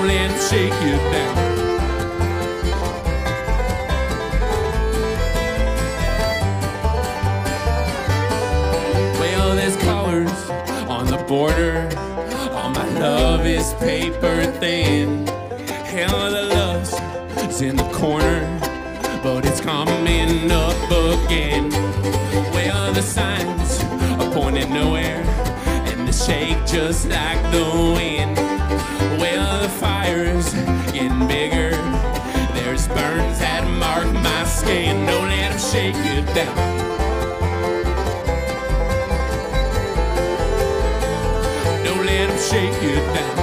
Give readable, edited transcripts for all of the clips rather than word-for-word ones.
Don't let them shake you down. Well, there's colors on the border. All my love is paper thin. Hell, the lust's in the corner, but it's coming up again. Well, the signs are pointing nowhere, and they shake just like the wind. Well, the fire's getting bigger. There's burns that mark my skin. Don't let them shake you down. Don't let them shake you down.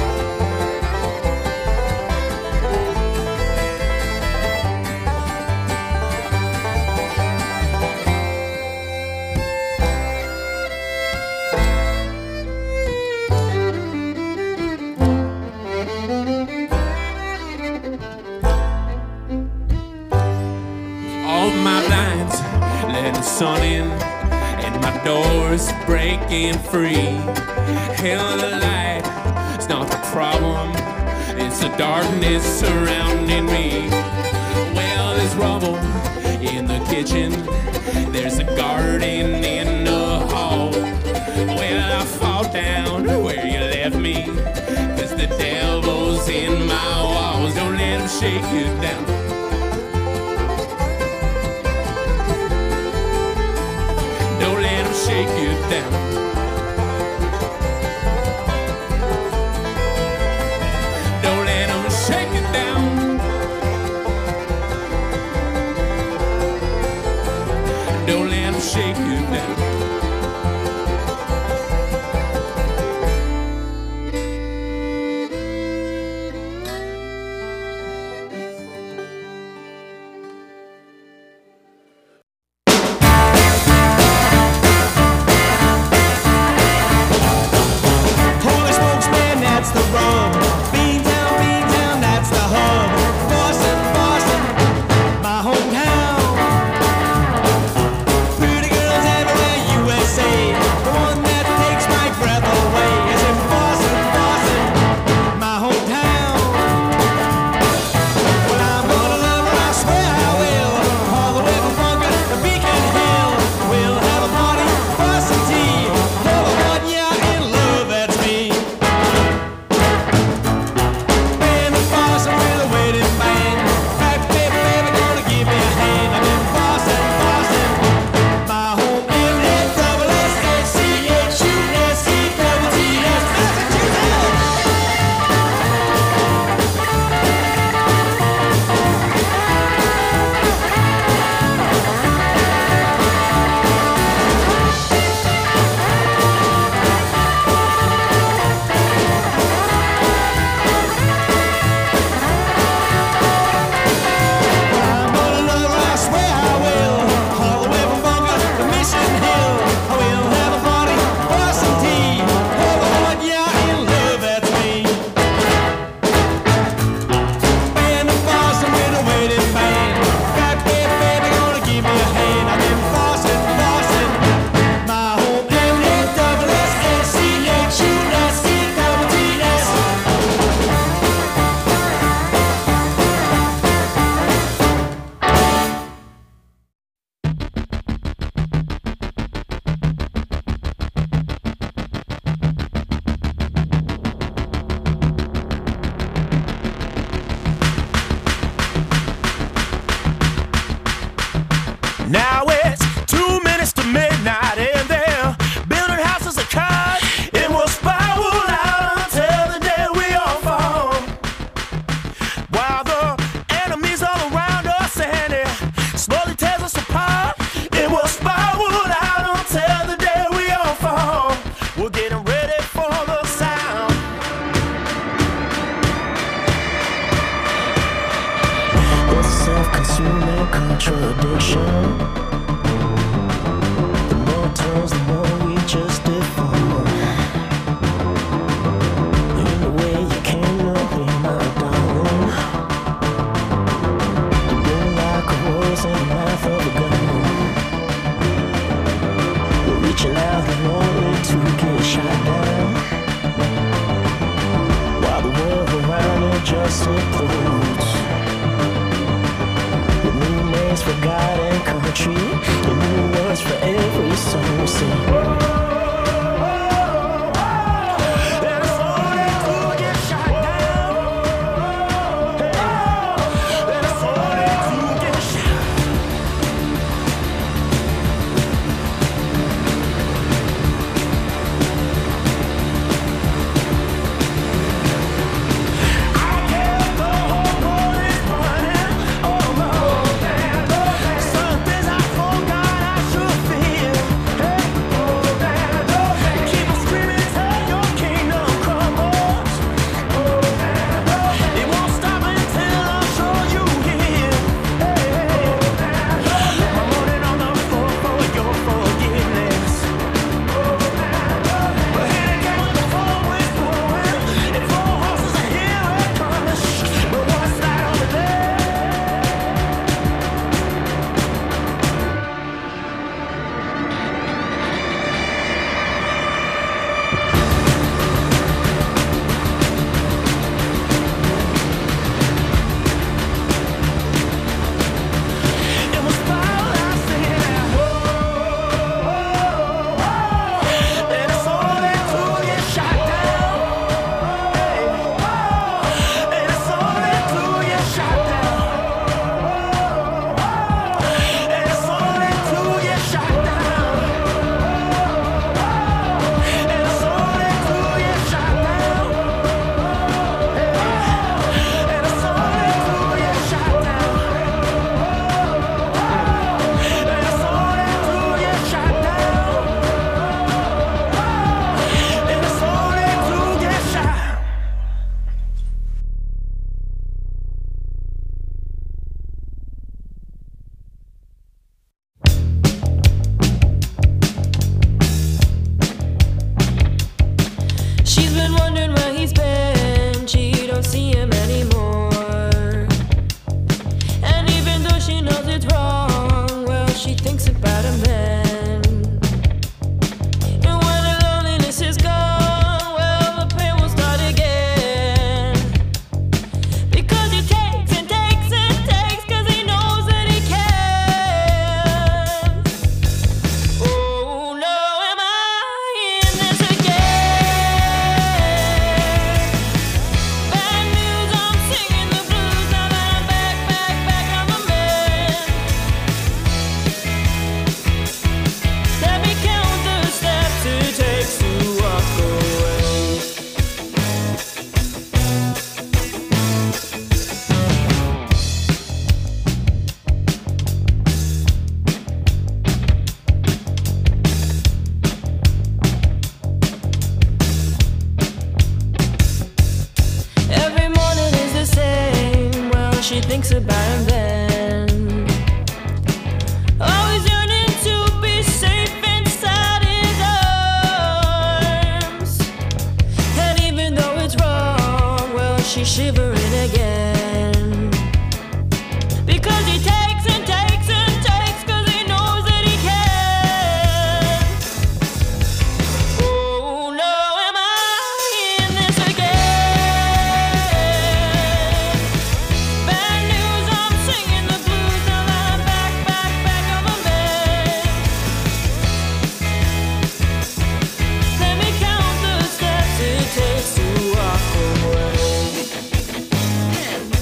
Sun in and my door's breaking free. Hell, the light, it's not the problem, it's the darkness surrounding me. Well, there's rubble in the kitchen, there's a garden in the hall. Well, I fall down where you left me, 'cause the devil's in my walls. Don't let him shake you down. Shake you down. Don't let them shake you down. Don't let them shake you down. Now it's 2 minutes to midnight and they're building houses of cards. It will spiral out until the day we all fall. While the enemies all around us and it slowly tears us apart. It will spiral out until the day we all fall. We're getting ready for the sound. It's a self-consuming contradiction. The more turns, the more we just deform. In the way you can't look me, my darling. The moon like a rose in the mouth of a gun. We're reaching out in order to get shot down, while the world around just supports. With new names for God and country, and new words for every song we sing. Thinks about him then. Always yearning to be safe inside his arms. And even though it's wrong, well, she's shivering again. Because he takes and takes and takes, cause he knows that he can. Oh no, am I in this again? Singing the blues, now that I'm back on my bed. Let me count the steps it takes to walk away.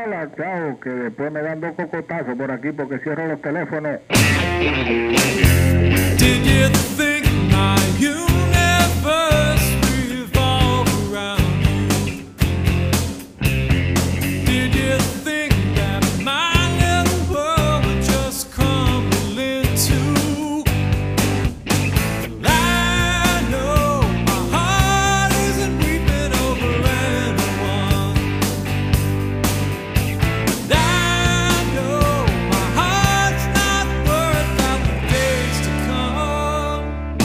Hola, chao, que después me dan dos cocotazos por aquí porque cierro los teléfonos. Did you think my universe revolved around you? Did you think that my little world would just crumble into? I know my heart isn't weeping over anyone. I know my heart's not worried about the days to come.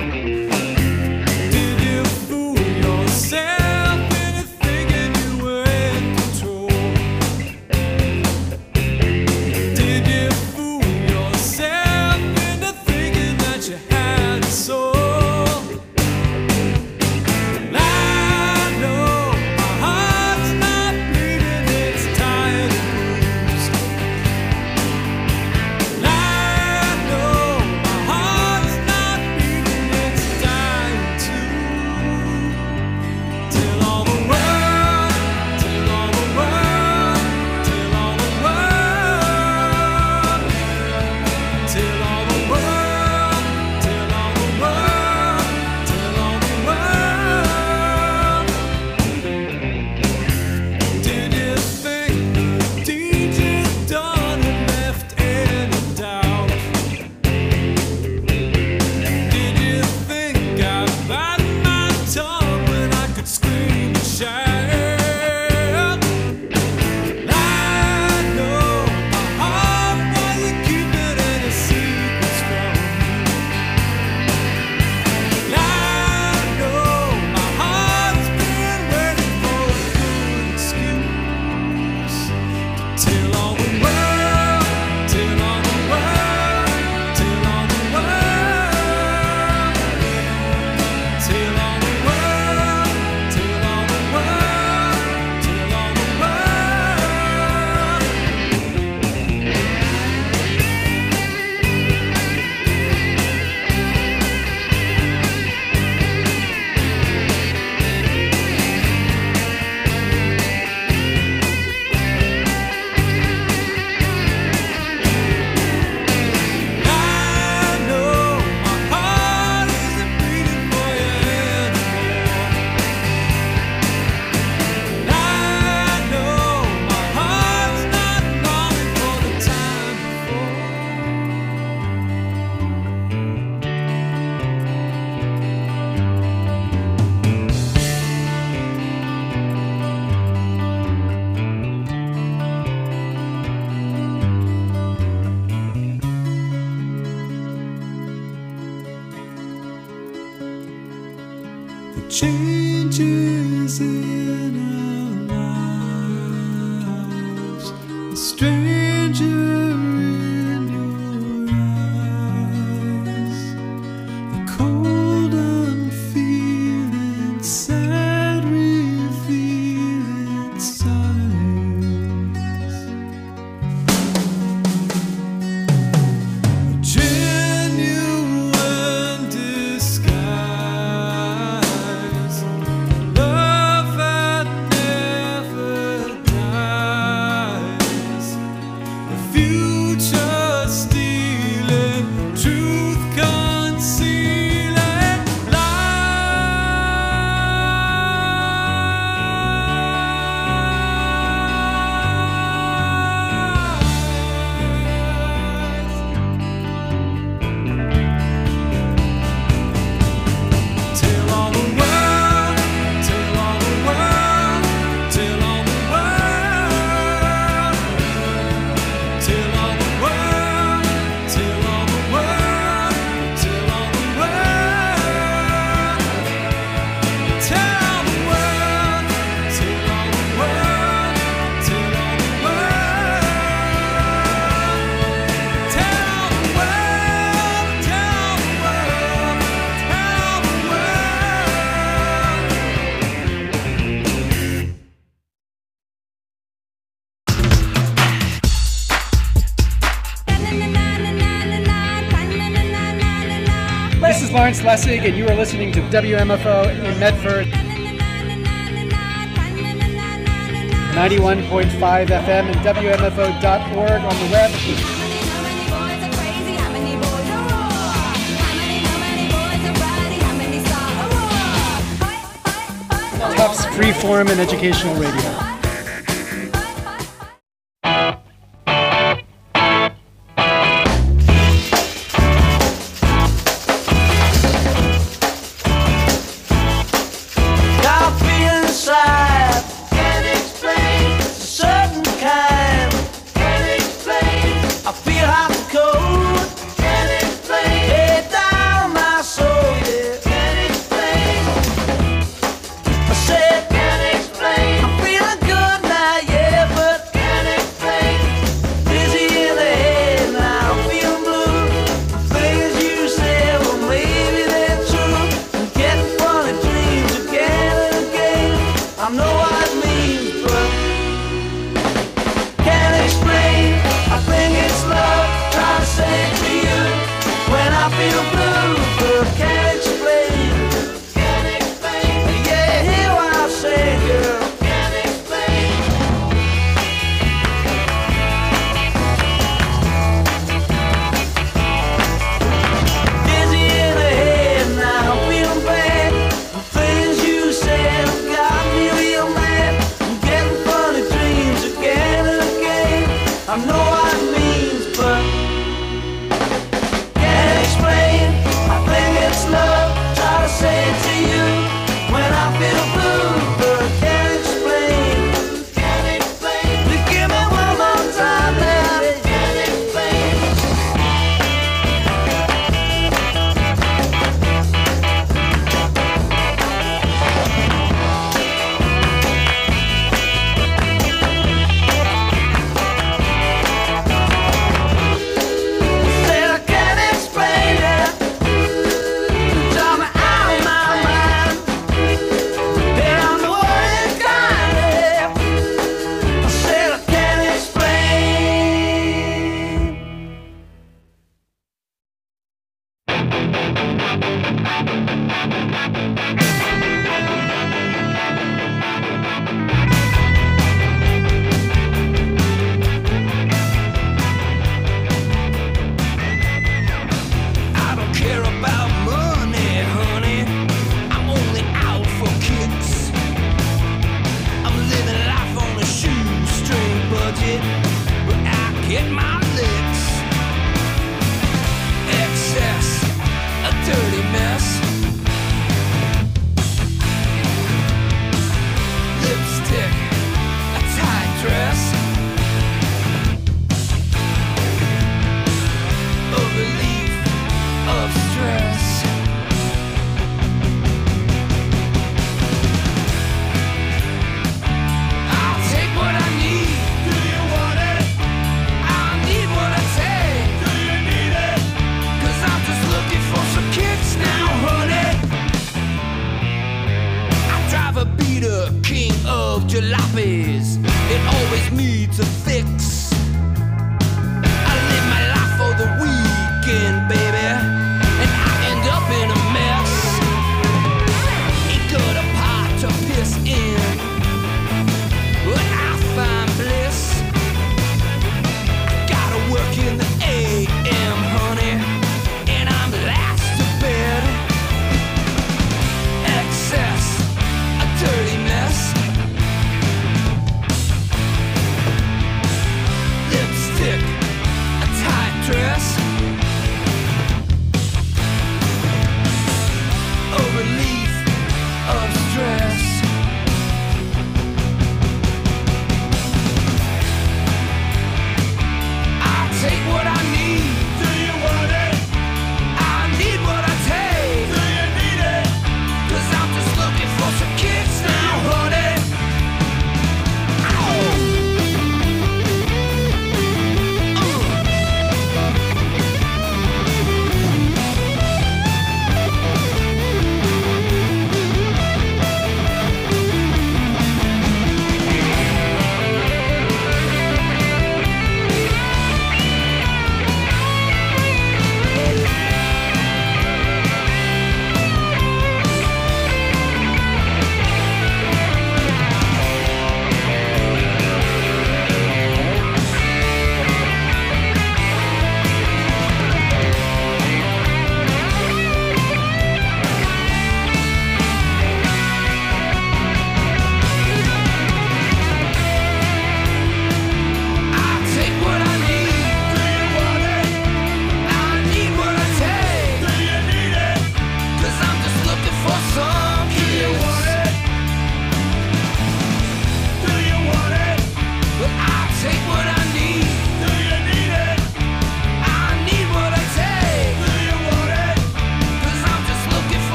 Did you fool yourself into thinking you were in control? Did you fool yourself into thinking that you had a soul? I know my heart's not bleeding, it's tired and bruised. I know my heart's not beating, it's dying too. Till all the world, till all the world, till all the world, till all the world, till all the world, till all the world. Did you think the deed you'd done had left any doubt? Did you think I'd bite my tongue when I could scream and shout? I know my heart wasn't keeping any secrets from me. I know my heart's been waiting for a good excuse. Till all the world, till all the world, till all the world, till all the world, till all the world, till all the I know my heart isn't beating for you anymore. I know my heart's not longing for the time the changes in our lives, the stranger in your eyes, the cold unfeeling, sad revealing signs, a genuine disguise, love that never dies, the future stealing, truth concealing lies. Till all the world, till all the world, till all the world, till all the world, till all the world, till all the world, tell all the world, till all the world, till all the world, tell all the world, tell all the world, tell all the This is Lawrence Lessig, and you are listening to WMFO in Medford. 91.5 FM and WMFO.org on the web. Tufts Freeform and Educational Radio.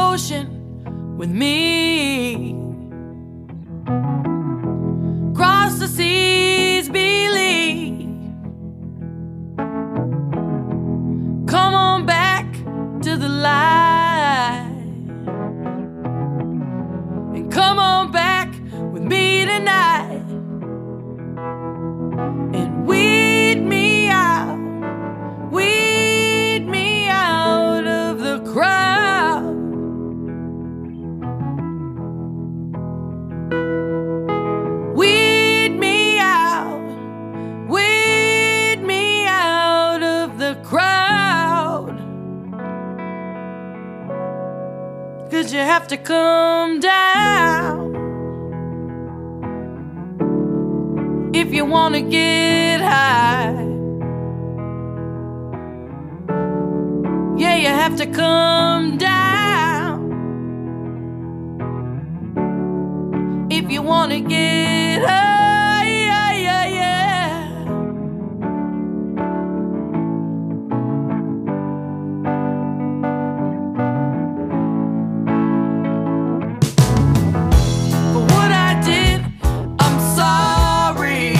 ocean with me. Cross the seas, believe. Come on back to the light, and come on back with me tonight, and weed me out of the crowd. Weed me out of the crowd. 'Cause you have to come down if you wanna get high. Yeah, you have to come down if you wanna get high. Yeah, yeah, yeah. For what I did, I'm sorry.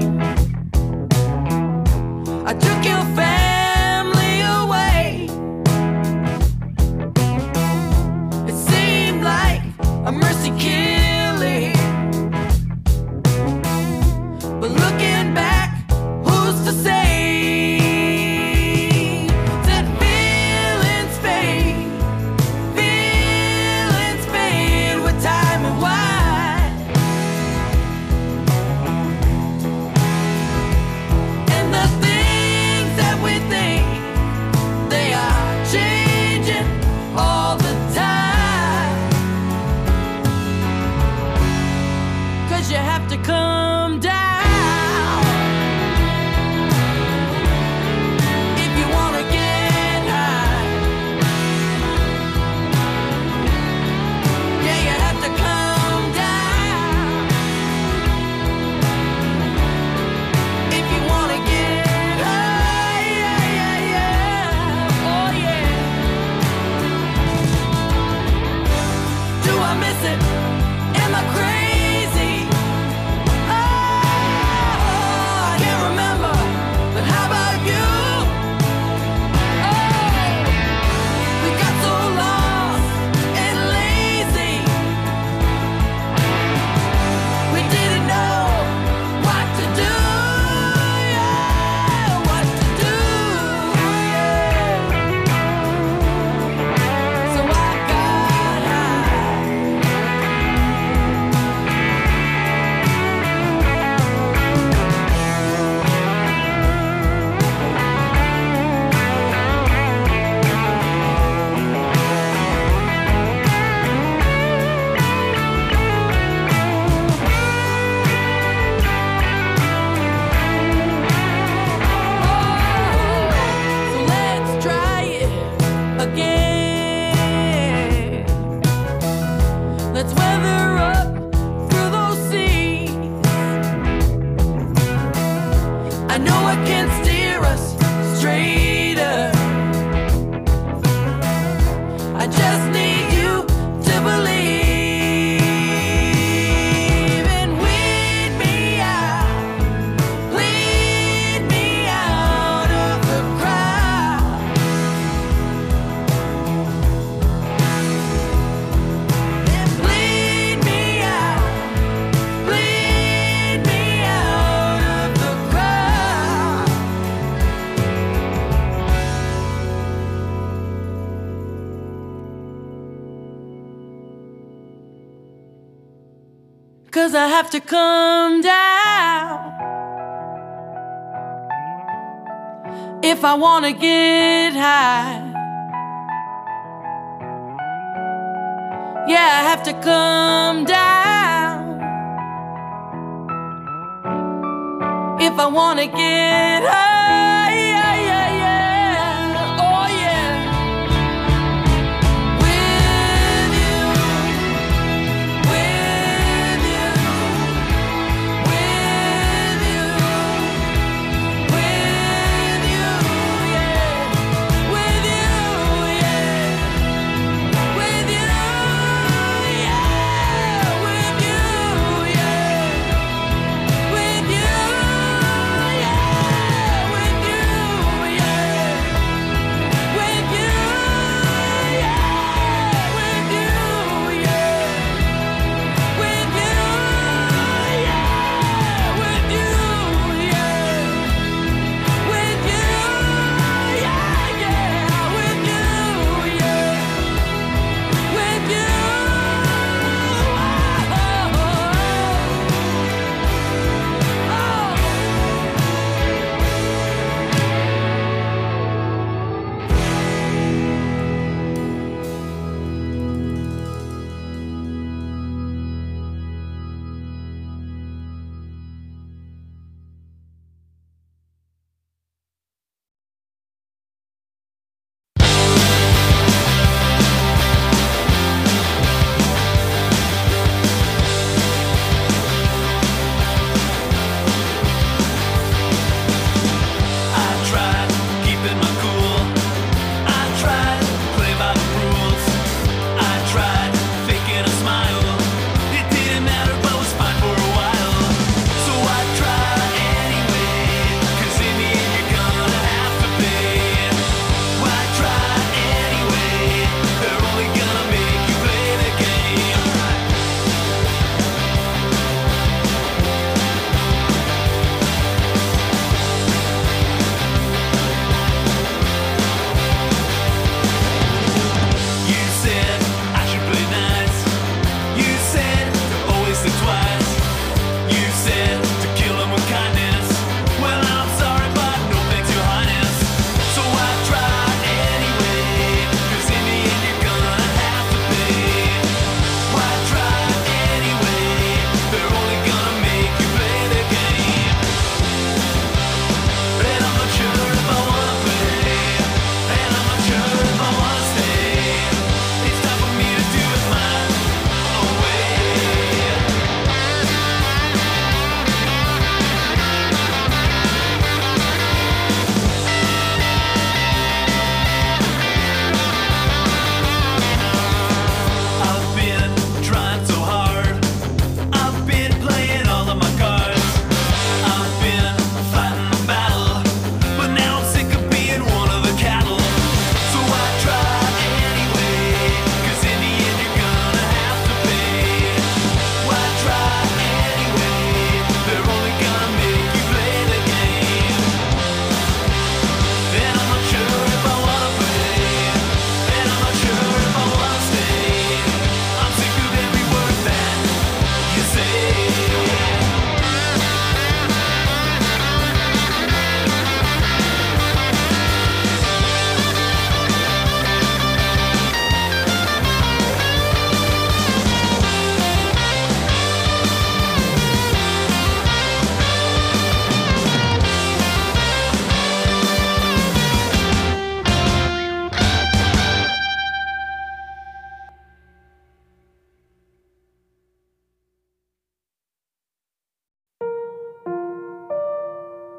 I took your family away. It seemed like a mercy killing, but looking back, who's to say that feelings fade with time and wine, and the things that we think, they are changing all the time. 'Cause you have to come down if you wanna get high. Yeah, you have to come down if you wanna get high. Yeah, yeah, yeah. Oh yeah. Do I miss it? Am I crazy? Oh, I can't remember, but how about you? Oh, we got so lost and lazy, we didn't know what to do. Yeah, what to do. Yeah. So I got high. So let's try it again. Let's weather up through those seas. I know it can steer us straighter. I just need you to believe, and weed me out of the crowd. And bleed me out of the crowd. 'Cause I have to come down if I wanna get high. Yeah, I have to come down if I wanna get high. Yeah, yeah, yeah. Oh yeah. With you, with you, with you, with you, yeah. With you, yeah. With you.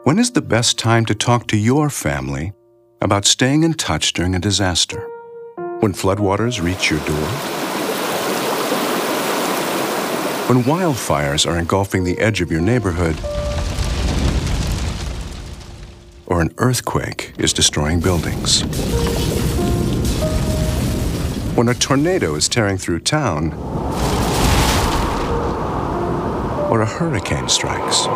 When is the best time to talk to your family about staying in touch during a disaster? When floodwaters reach your door? When wildfires are engulfing the edge of your neighborhood? Or an earthquake is destroying buildings? When a tornado is tearing through town? Or a hurricane strikes?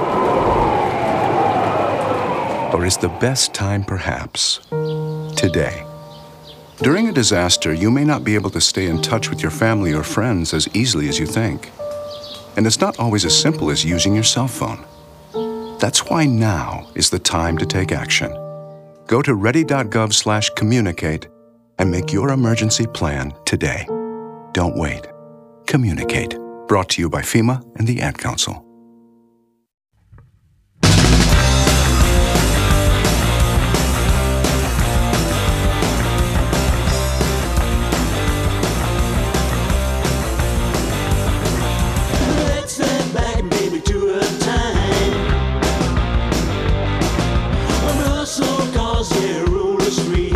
Or is the best time perhaps today? During a disaster, you may not be able to stay in touch with your family or friends as easily as you think. And it's not always as simple as using your cell phone. That's why now is the time to take action. Go to ready.gov/communicate and make your emergency plan today. Don't wait. Communicate. Brought to you by FEMA and the Ad Council. Let's step back, baby, to a time when muscle cars, yeah, rule the street.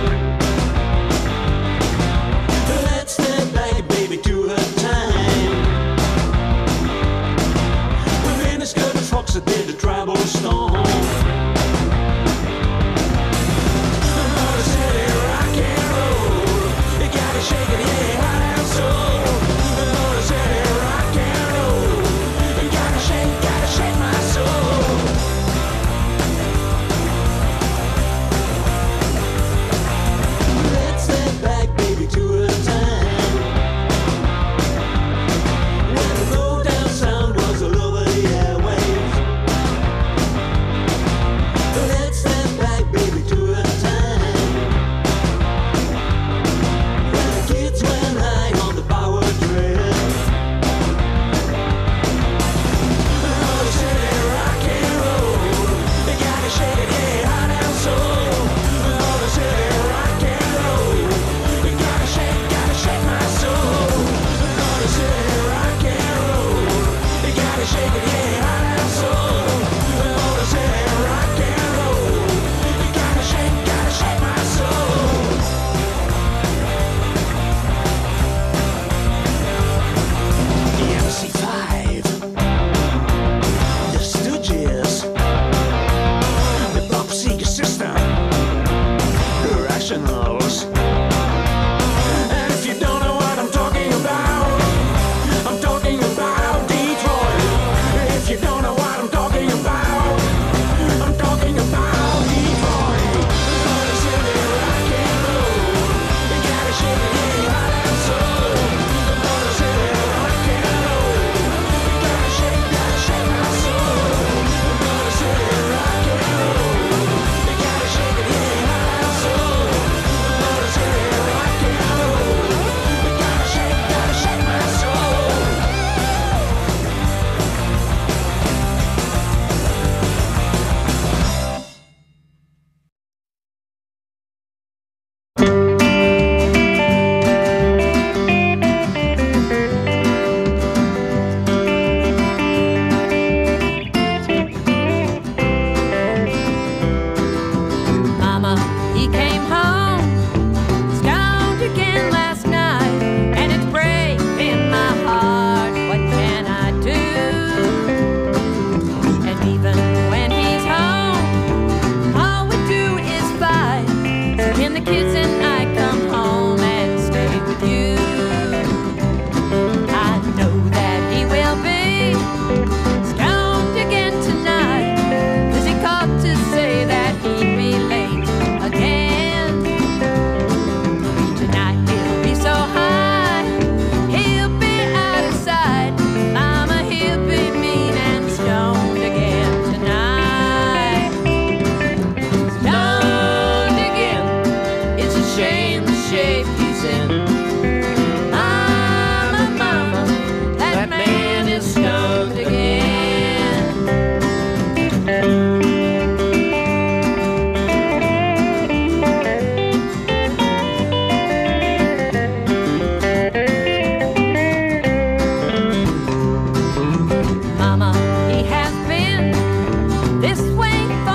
Let's step back, baby, to a time when miniskirt trucks did the tribal storm. Motor City rock and roll, you gotta shake it, yeah, hot and soul. Motor City rock and roll, you gotta shake my soul. Let's step back, baby, to a time when the low-down sound was all over the airwaves. Let's step back, baby, to a time when the kids went high on the power trip. Motor City rock and roll, you gotta shake it, yeah, hot and soul. Motor City rock and roll, you gotta shake my soul. Motor City rock and roll, you gotta shake it, yeah, hot and soul. Motor City rock and roll, you gotta shake my soul. The MC5, the Stooges, the Bob Seger system, the Rationals. And if you don't know what I'm talking about Detroit. If you don't know what I'm talking about Detroit. Motor City rock and roll, you gotta shake it, yeah, hot and soul. Motor City rock and roll, you gotta shake my soul. Motor City rock and roll, you gotta shake it, yeah, hot and soul. Motor City rock and roll, you gotta shake my soul. Mama, he came home, stoned again last night, and it's breaking my heart. What can I do? And even when he's home, all we do is fight. So can the kids and I come home and stay with you? I know that he will be stoned again tonight, 'cause he called to say that he'd be late again. Tonight he'll be so high, he'll be out of sight. Mama, he'll be mean and stoned again tonight. Stoned again, it's a shame the shape he's in. Mama, mama, that man is stoned again. Mama, he has been this way for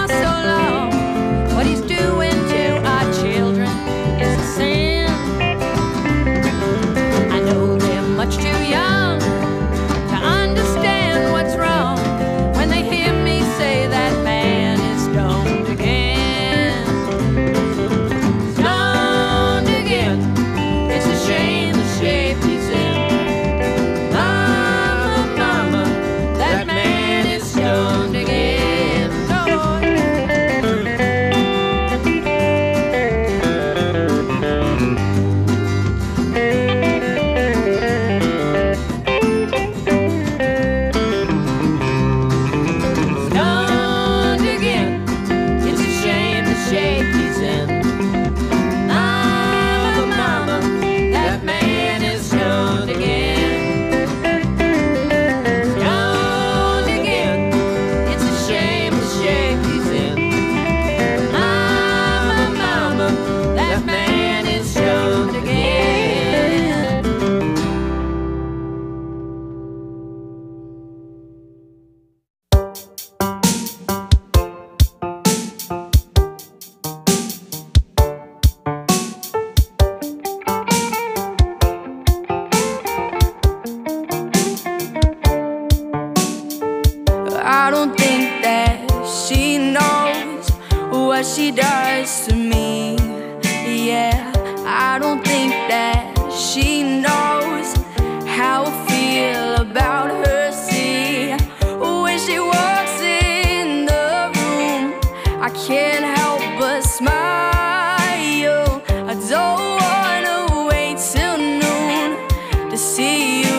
she does to me. Yeah, I don't think that she knows how I feel about her. See, when she walks in the room, I can't help but smile. I don't wanna wait till noon to see you,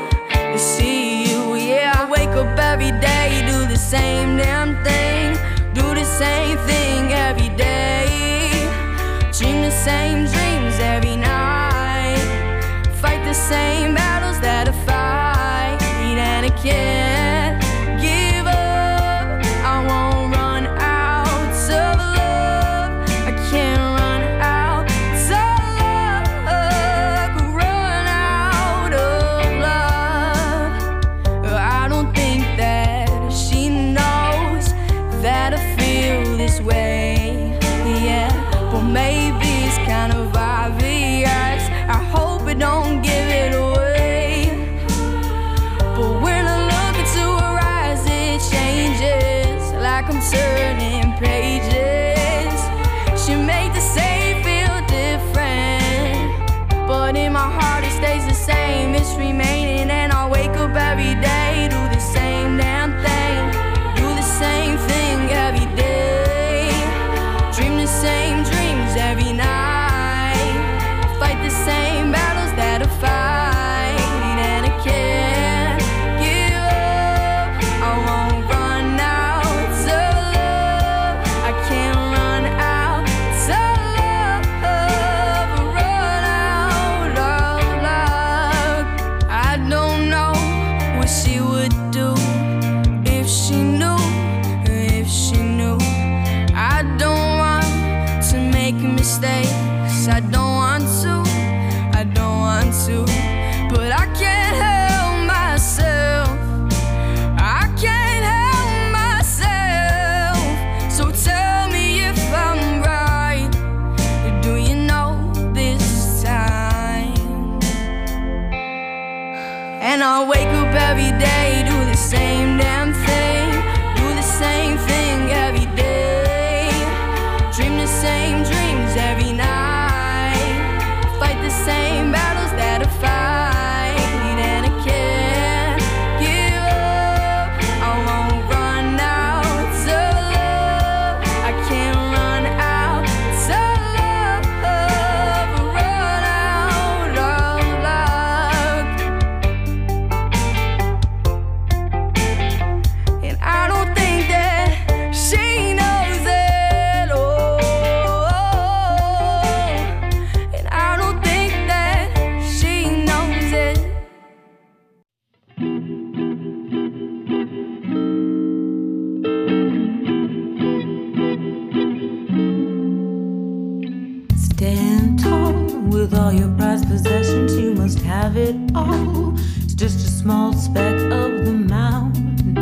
yeah. I wake up every day, do the same damn thing, do the same thing every day, dream the same dreams every night, fight the same battles that I fight, and I can't give up. I won't run out of love. I can't run out of love. Run out of love. I don't think that she knows that I feel this way. Yeah, but maybe it's kind of obvious. I hope it don't give it away. But when I look into her eyes, it changes, like I'm turning pages. She made the same feel different, but in my heart it stays the same. It's remaining, and I wake up every day, do the same damn thing, do the same thing every day, dream the same dreams every night, fight the same battles that I fight, and I can't give up. I won't run out of love. I can't run out of love. Run out of love. I don't know what she would do if she knew, if she knew. I don't want to make mistakes. I don't want to, I don't want to, but I can't help myself. I can't help myself. So tell me if I'm right. Do you know this time? And I wake up every day, do the same damn thing, do the same thing every day, dream the same dreams every night, fight the same battles that I fight, and I can't give up. I won't run out of love. I can't run out of love. Run out of love. And I don't think that she knows it. Oh, and I don't think that she knows it. Stand tall with all your prized possessions. You must have it all. It's just a small speck of the mountain.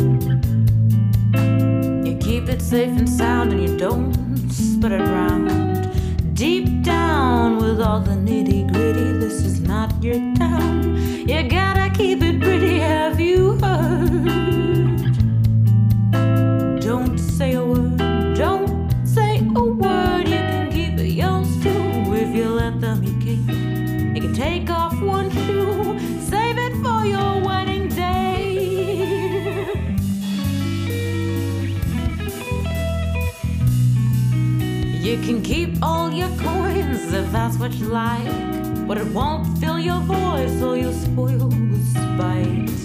You keep it safe and sound, and you don't spread it around. Deep down with all the nitty gritty, this is not your town. You gotta keep it pretty. Have you heard? Don't say a word. Don't say a word. You can keep it yours too if you let them. You can take off one shoe, save it for your wedding day. You can keep all your coins if that's what you like, but it won't fill your voice, so you'll spoil the spice.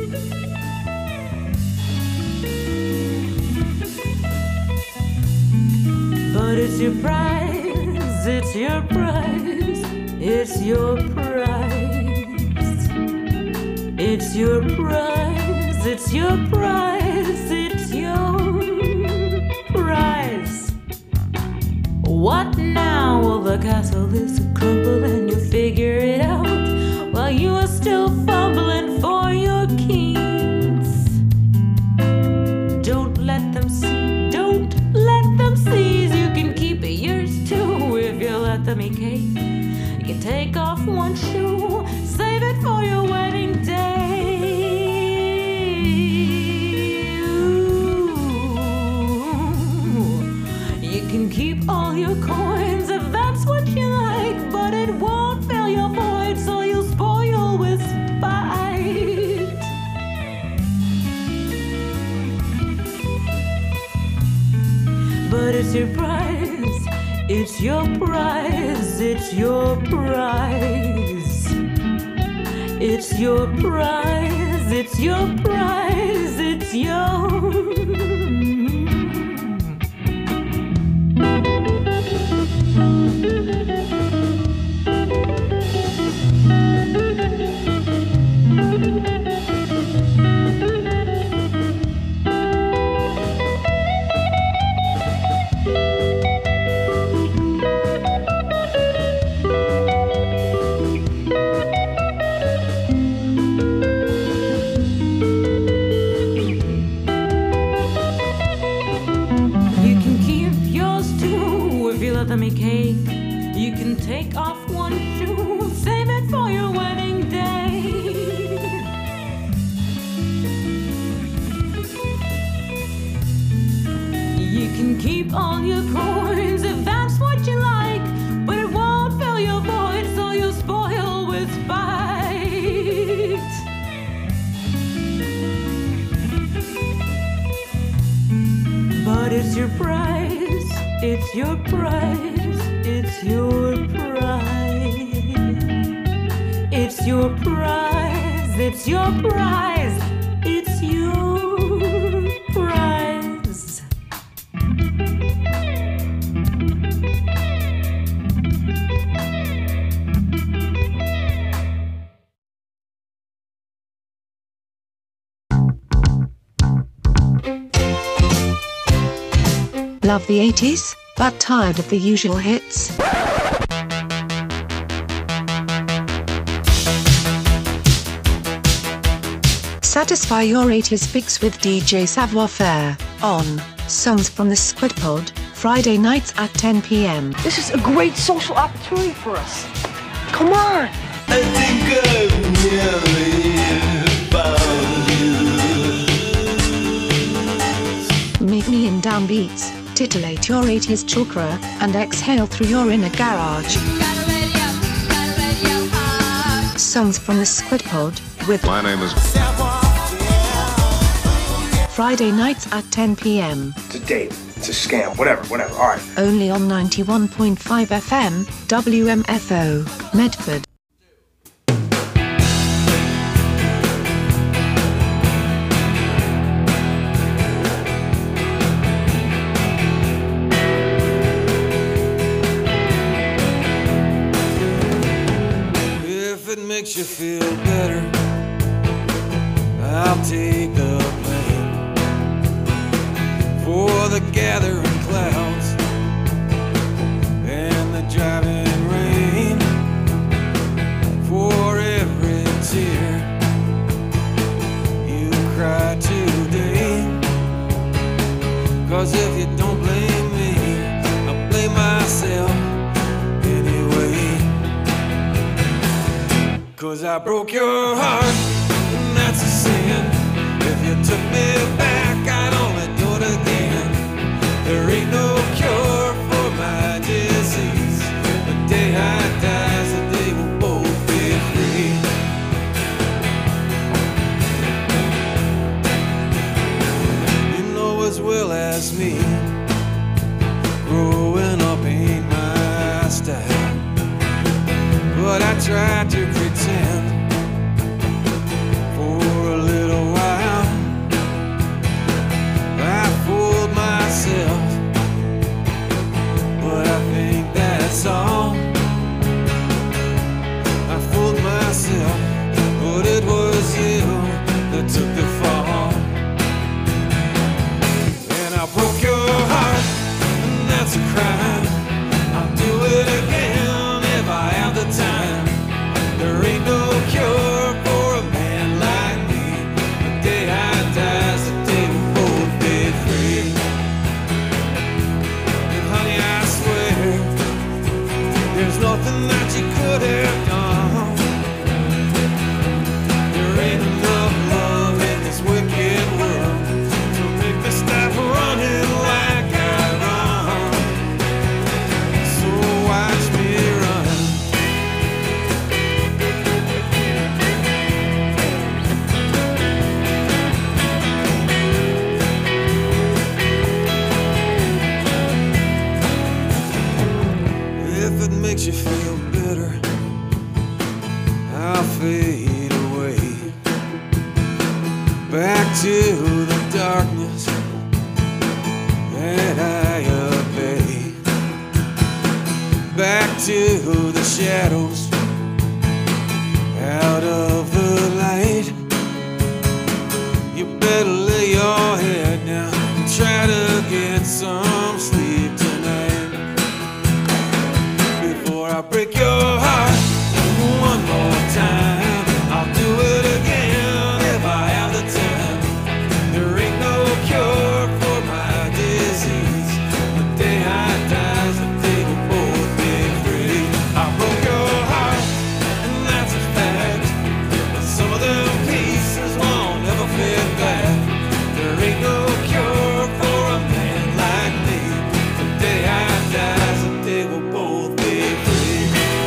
But it's your prize, it's your prize, it's your prize. It's your prize, it's your prize, it's your prize. What now? Well, the castle is a crumble and you figure it out while you are still fumbling for your keys. Don't let them see, don't let them seize. You can keep it yours too if you let them eat cake. You can take off one shoe, save it for your wedding day. Ooh. You your coins if that's what you like, but it won't fill your void, so you'll spoil with spite. But it's your prize, it's your prize, it's your prize. It's your prize, it's your prize, it's your. Me cake. You can take off one shoe, save it for your wedding day. You can keep all your coins if that's what you like, but it won't fill your void, so you'll spoil with spite. But it's your prize. It's your prize, it's your prize. It's your prize, it's your prize, it's your prize. Love the 80s, but tired of the usual hits? Satisfy your 80s fix with DJ Savoir Faire on Songs from the Squid Pod, Friday nights at 10 p.m. This is a great social opportunity for us. Come on! I think I've nearly found you. Meet me in downbeats, titillate your 80s chakra, and exhale through your inner garage. Songs from the Squid Pod with My name is Friday nights at 10 p.m. It's a date. It's a scam. Whatever. All right. Only on 91.5 FM, WMFO, Medford. If it makes you feel better, I'll take the blame for the gathering clouds and the driving rain, for every tear you cry today. 'Cause if you don't blame me, I'll blame myself anyway. 'Cause I broke your heart, and that's a sin. If you took me back, I'd only do it again. There ain't no cure for my disease. The day I die is the day we'll both be free. You know as well as me, growing up ain't my style. But I tried to pretend for a little while. I fooled myself, but I think that's all. I fooled myself, but it was you that took the fall. And I broke your heart, and that's a crime. I'll do it again if I have the time. There ain't no cure for a man like me. The day I die is the day we'll both be free. And honey, I swear, there's nothing that you could have done. There ain't enough love in this wicked world to make me stop running like I run. feel bitter, I'll fade away back to the darkness that I obey, back to the shadows, out of the light. You better lay your head down and try to get some sleep tonight before I break your heart one more time. I'll do it again if I have the time. There ain't no cure for my disease. The day I die, the day we'll both be free. I broke your heart, and that's a fact. But some of them pieces won't ever fit back. There ain't no cure for a man like me. The day I die, the day we'll both be free.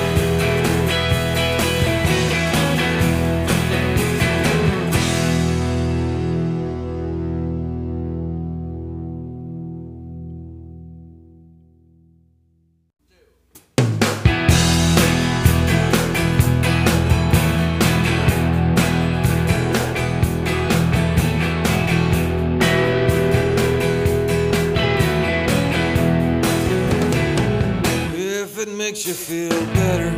If it makes you feel better,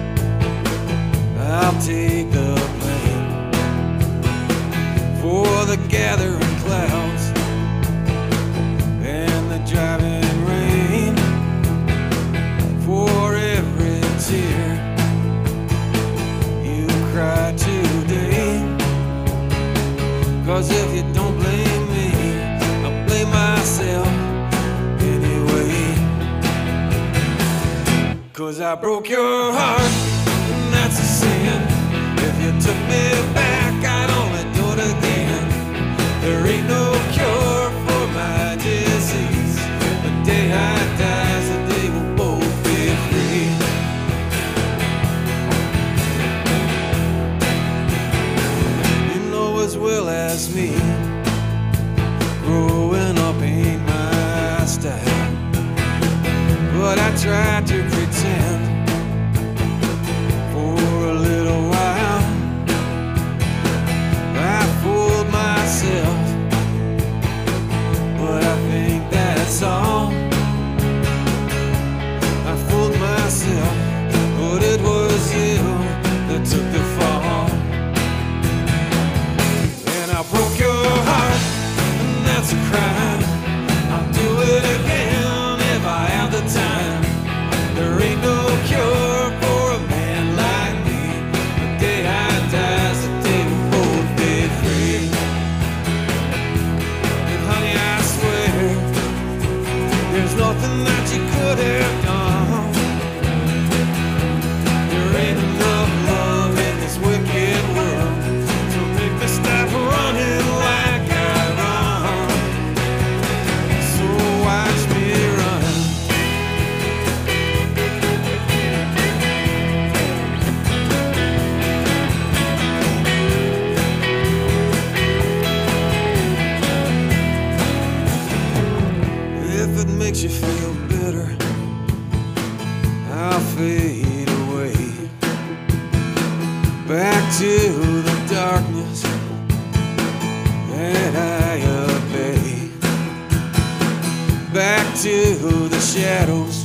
I'll take the blame for the gathering clouds and the driving rain, for every tear you cry today. 'Cause if you don't blame me, I'll blame myself anyway. 'Cause I broke your heart, and that's a sin. If you took me back, I'd only do it again. There ain't no cure for my disease. The day I die is the day we'll both be free. You know as well as me, growing up ain't my style. But I tried to pretend for a little while. I fooled myself, but I think that's all. I fooled myself, but it was you that took the fall. And I broke your heart, and that's a crime. I'll do it again if I have the time. There ain't no cure for a man like me. The day I die is the day we'll both be free. And honey, I swear, there's nothing that you could have done. There ain't enough love in this wicked world to make me stop running like I run. So watch me run. If it makes you feel bitter, I'll fade away back to the darkness that I obey, back to the shadows,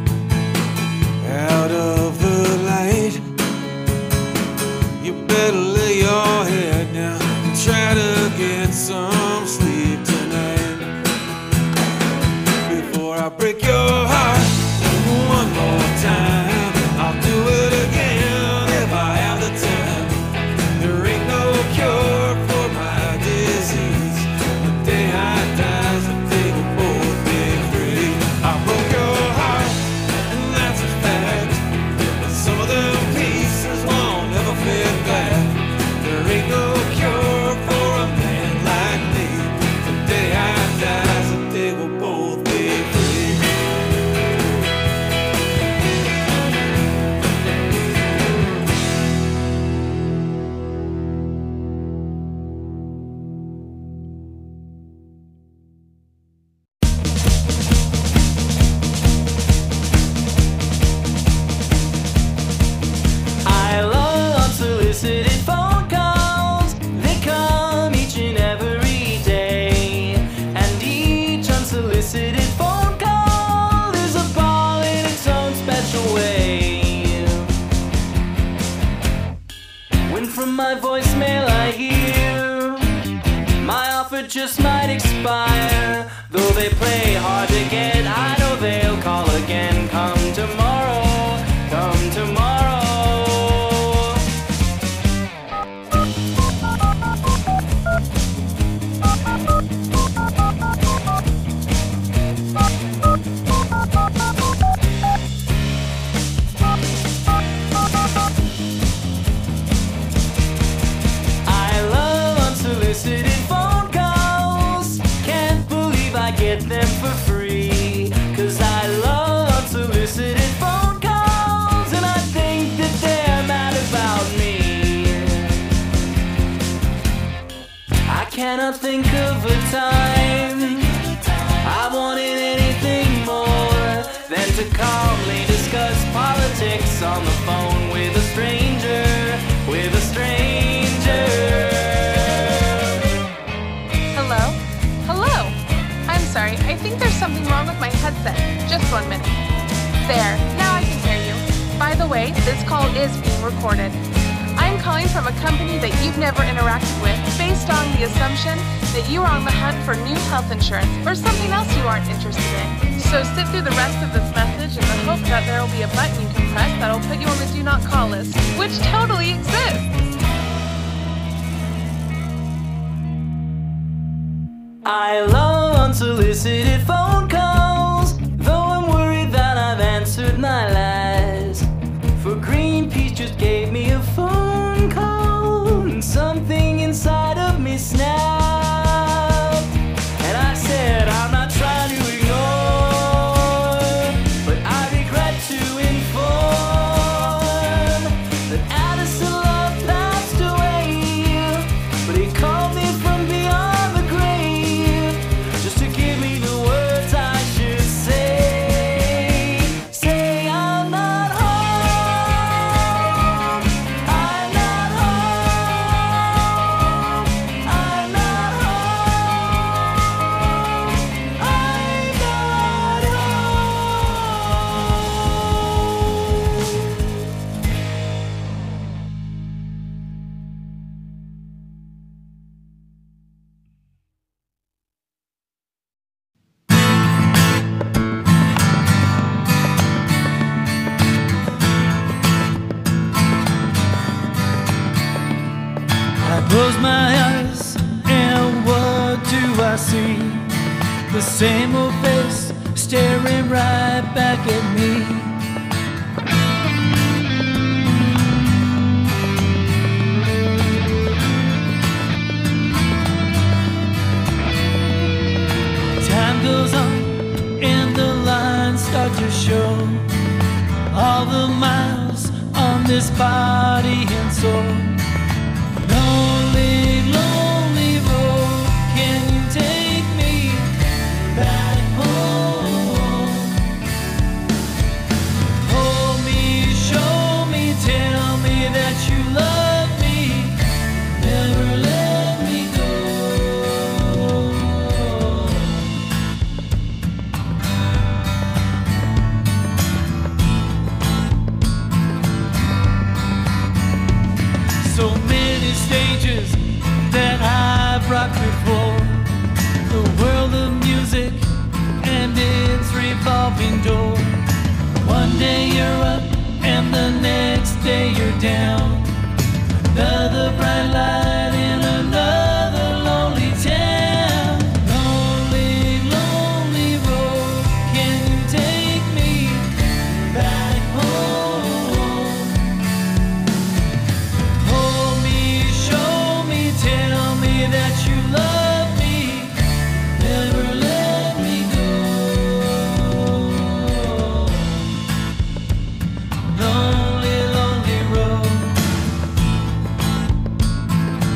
out of the light. You better lay your head down and try to get some sleep tonight before I break your heart one more time. I'll do it again if I have the time. There ain't no cure for my disease. The day I die is the day we'll both be free. I broke your heart. my voicemail I hear. My offer just might expire. Though they play hard to get, I know they'll call again. Come tomorrow, come tomorrow. Get them for free, 'cause I love unsolicited phone calls, and I think that they're mad about me. I cannot think of a time I wanted anything more than to calmly discuss politics on the phone with a stranger, with a stranger. Hello? Hello? I'm sorry, I think there's something wrong with my headset. Just 1 minute. There, now I can hear you. By the way, this call is being recorded. I'm calling from a company that you've never interacted with based on the assumption that you are on the hunt for new health insurance or something else you aren't interested in. So sit through the rest of this message in the hope that there will be a button you can press that will put you on the do not call list, which totally exists. I love unsolicited phone calls, though I'm worried that I've answered my lies. For Greenpeace just gave me a phone call, and something inside of me snapped. And I said, I'm not trying to ignore, but I regret to inform that Addison Love passed away, but he called me from beyond the grave, just to give me the words I should say. Say I'm not home, I'm not home, I'm not home, I'm not I close my eyes and what do I see? The same old face staring right back at me. Time goes on and the lines start to show all the miles on this body and soul. Lonely, lonely road, can you take me back home? Hold me, show me, tell me that you love me, never let me go. So many stages that I've rocked before, the world of music and its revolving door. One day you're up and the next day you're down. Another bright light in another lonely town. Lonely, lonely road, can you take me back home? Hold me, show me, tell me that you love me, never let me go. Lonely, lonely road.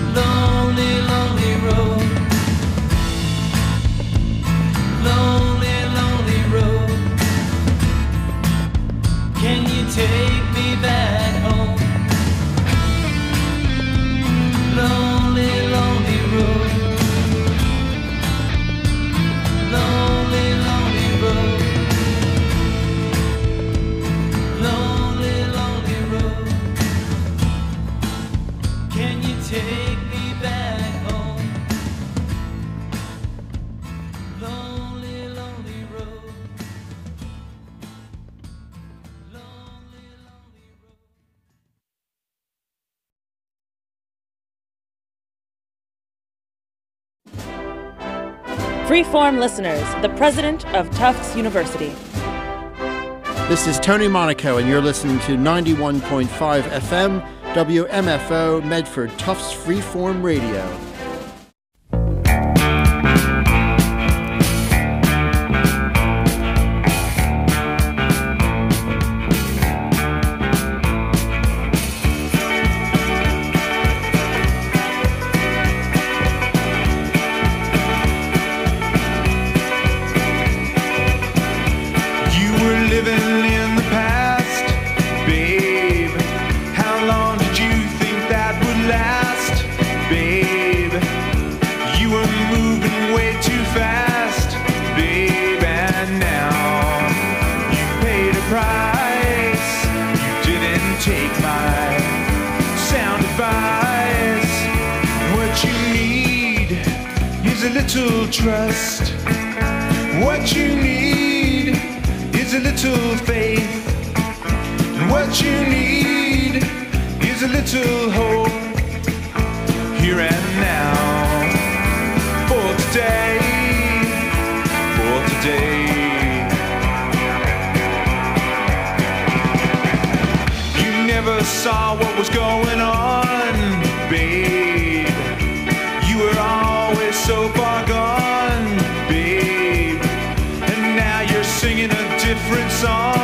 Freeform listeners, the president of Tufts University. This is Tony Monaco, and you're listening to 91.5 FM, WMFO, Medford, Tufts Freeform Radio. Trust. What you need is a little faith. And what you need is a little hope. Here and now. For today. For today. You never saw what was going on, babe. You were always so far gone, babe, and now you're singing a different song.